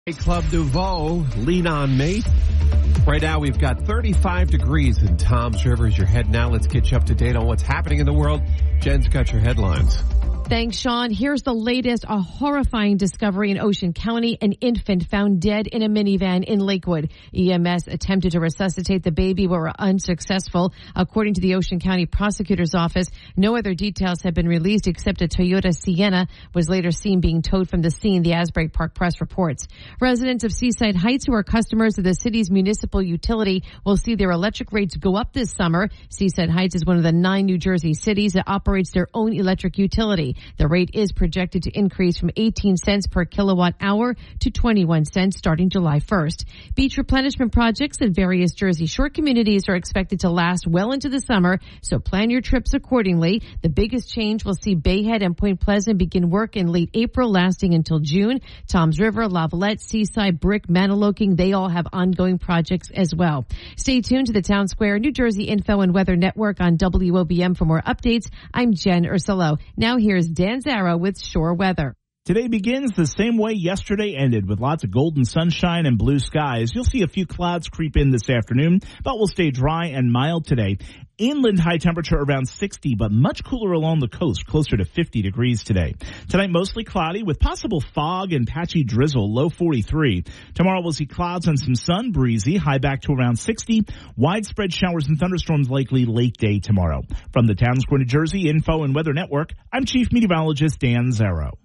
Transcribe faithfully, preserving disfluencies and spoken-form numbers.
Club Nouveau, Lean On Me. Right now we've got thirty-five degrees in Toms River as your head now. Let's get you up to date on what's happening in the world. Jen's got your headlines. Thanks, Sean. Here's the latest, a horrifying discovery in Ocean County. An infant found dead in a minivan in Lakewood. E M S attempted to resuscitate the baby but were unsuccessful. According to the Ocean County Prosecutor's Office, no other details have been released except a Toyota Sienna was later seen being towed from the scene, the Asbury Park Press reports. Residents of Seaside Heights who are customers of the city's municipal utility will see their electric rates go up this summer. Seaside Heights is one of the nine New Jersey cities that operates their own electric utility. The rate is projected to increase from eighteen cents per kilowatt hour to twenty-one cents starting July first. Beach replenishment projects in various Jersey Shore communities are expected to last well into the summer, so plan your trips accordingly. The biggest change will see Bayhead and Point Pleasant begin work in late April, lasting until June. Toms River, Lavalette, Seaside, Brick, Maniloking, they all have ongoing projects as well. Stay tuned to the Town Square New Jersey Info and Weather Network on W O B M for more updates. I'm Jen Ursulo. Now here's Dan Zara with Shore Weather. Today begins the same way yesterday ended, with lots of golden sunshine and blue skies. You'll see a few clouds creep in this afternoon, but we'll stay dry and mild today. Inland high temperature around sixty, but much cooler along the coast, closer to fifty degrees today. Tonight mostly cloudy with possible fog and patchy drizzle, low forty-three. Tomorrow we'll see clouds and some sun, breezy, high back to around sixty. Widespread showers and thunderstorms likely late day tomorrow. From the Town Square, New Jersey Info and Weather Network, I'm Chief Meteorologist Dan Zaro.